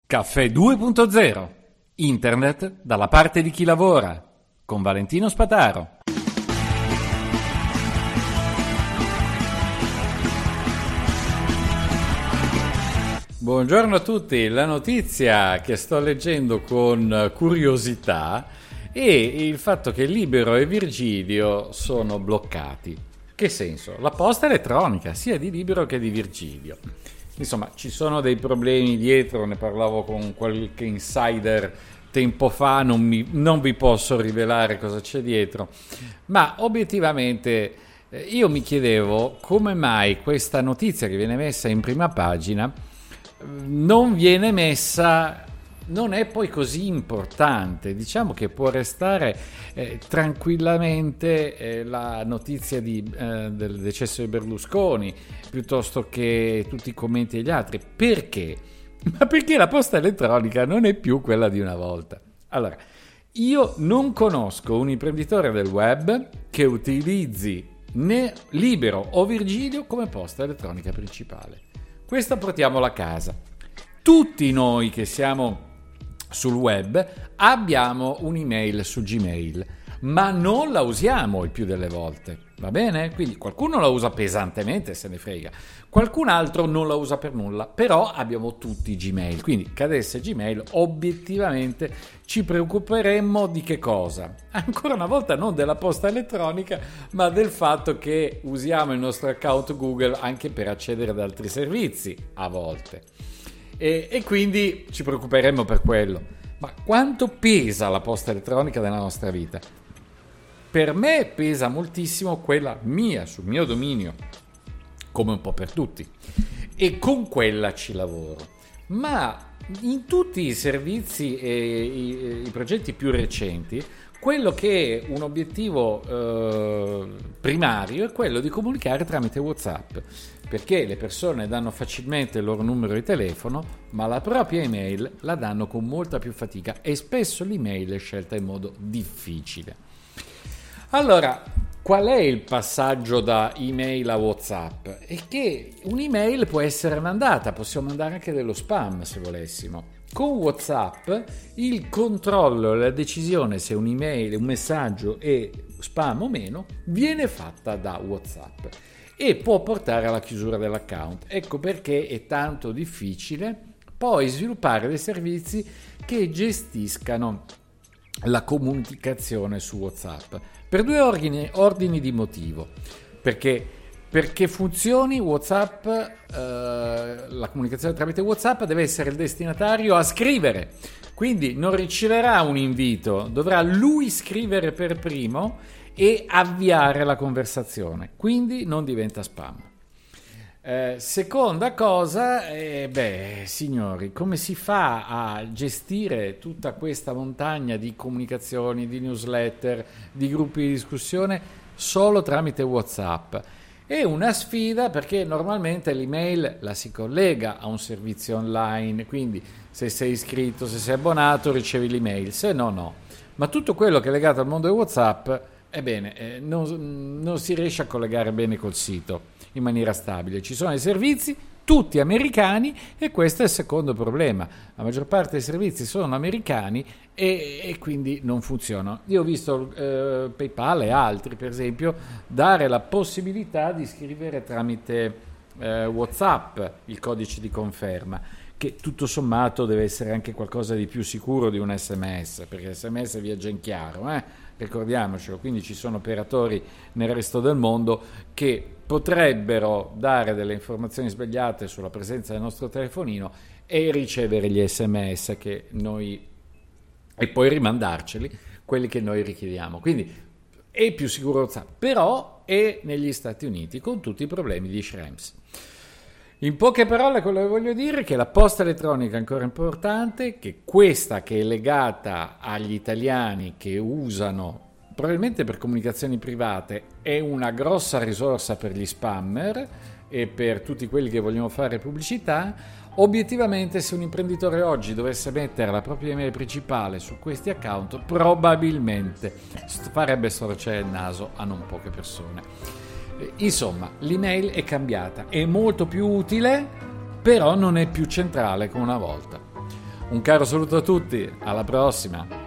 Caffè 2.0. Internet dalla parte di chi lavora. Con Valentino Spataro. Buongiorno a tutti. La notizia che sto leggendo con curiosità è il fatto che Libero e Virgilio sono bloccati. Che senso? La posta elettronica, sia di Libero che di Virgilio. Insomma, ci sono dei problemi dietro, ne parlavo con qualche insider tempo fa, non vi posso rivelare cosa c'è dietro, ma obiettivamente io mi chiedevo come mai questa notizia che viene messa in prima pagina non è poi così importante. Diciamo che può restare tranquillamente la notizia del decesso di Berlusconi piuttosto che tutti i commenti degli altri. Perché? Ma perché la posta elettronica non è più quella di una volta. Allora, io non conosco un imprenditore del web che utilizzi né Libero o Virgilio come posta elettronica principale. Questa portiamola a casa. Tutti noi che siamo sul web abbiamo un'email su Gmail, ma non la usiamo il più delle volte, va bene? Quindi qualcuno la usa pesantemente, se ne frega, qualcun altro non la usa per nulla, però abbiamo tutti Gmail, quindi cadesse Gmail obiettivamente ci preoccuperemmo di che cosa? Ancora una volta non della posta elettronica, ma del fatto che usiamo il nostro account Google anche per accedere ad altri servizi a volte. E quindi ci preoccuperemmo per quello. Ma quanto pesa la posta elettronica nella nostra vita? Per me pesa moltissimo quella mia, sul mio dominio, come un po' per tutti. E con quella ci lavoro. Ma in tutti i servizi e i progetti più recenti, quello che è un obiettivo primario è quello di comunicare tramite WhatsApp, perché le persone danno facilmente il loro numero di telefono, ma la propria email la danno con molta più fatica e spesso l'email è scelta in modo difficile. Allora, qual è il passaggio da email a WhatsApp? È che un'email può essere mandata, possiamo mandare anche dello spam se volessimo. Con WhatsApp il controllo e la decisione se un'email, un messaggio è spam o meno viene fatta da WhatsApp e può portare alla chiusura dell'account. Ecco perché è tanto difficile poi sviluppare dei servizi che gestiscano la comunicazione su WhatsApp per due ordini di motivo. Perché funzioni WhatsApp, la comunicazione tramite WhatsApp deve essere il destinatario a scrivere, quindi non riceverà un invito, dovrà lui scrivere per primo e avviare la conversazione, quindi non diventa spam. Seconda cosa, signori, come si fa a gestire tutta questa montagna di comunicazioni, di newsletter, di gruppi di discussione solo tramite WhatsApp? È una sfida perché normalmente l'email la si collega a un servizio online, quindi se sei iscritto, se sei abbonato ricevi l'email, se no no. Ma tutto quello che è legato al mondo di WhatsApp, non si riesce a collegare bene col sito in maniera stabile. Ci sono dei servizi tutti americani e questo è il secondo problema. La maggior parte dei servizi sono americani e quindi non funzionano. Io ho visto PayPal e altri, per esempio, dare la possibilità di scrivere tramite WhatsApp il codice di conferma, che tutto sommato deve essere anche qualcosa di più sicuro di un SMS, perché SMS viaggia in chiaro, ricordiamocelo. Quindi ci sono operatori nel resto del mondo che potrebbero dare delle informazioni sbagliate sulla presenza del nostro telefonino e ricevere gli SMS e poi rimandarceli, quelli che noi richiediamo. Quindi è più sicuro WhatsApp, però è negli Stati Uniti con tutti i problemi di Schrems. In poche parole, quello che voglio dire è che la posta elettronica è ancora importante, che questa che è legata agli italiani che usano probabilmente per comunicazioni private è una grossa risorsa per gli spammer e per tutti quelli che vogliono fare pubblicità. Obiettivamente, se un imprenditore oggi dovesse mettere la propria email principale su questi account, probabilmente farebbe storcere il naso a non poche persone. Insomma, l'email è cambiata, è molto più utile, però non è più centrale come una volta. Un caro saluto a tutti, alla prossima.